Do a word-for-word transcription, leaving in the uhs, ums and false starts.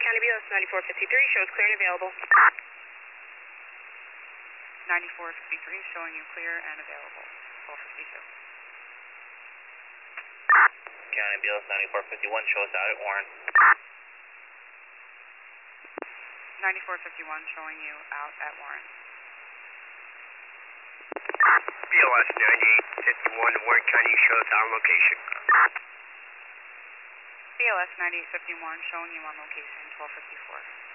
County B L S ninety-four fifty-three shows clear and available. ninety-four fifty-three showing you clear and available. twelve fifty-two. County B L S ninety-four fifty-one shows out at Warren. ninety-four fifty-one showing you out at Warren. B L S ninety-eight fifty-one, Warren County shows on location. B L S ninety-eight fifty-one showing you on location, twelve fifty-four.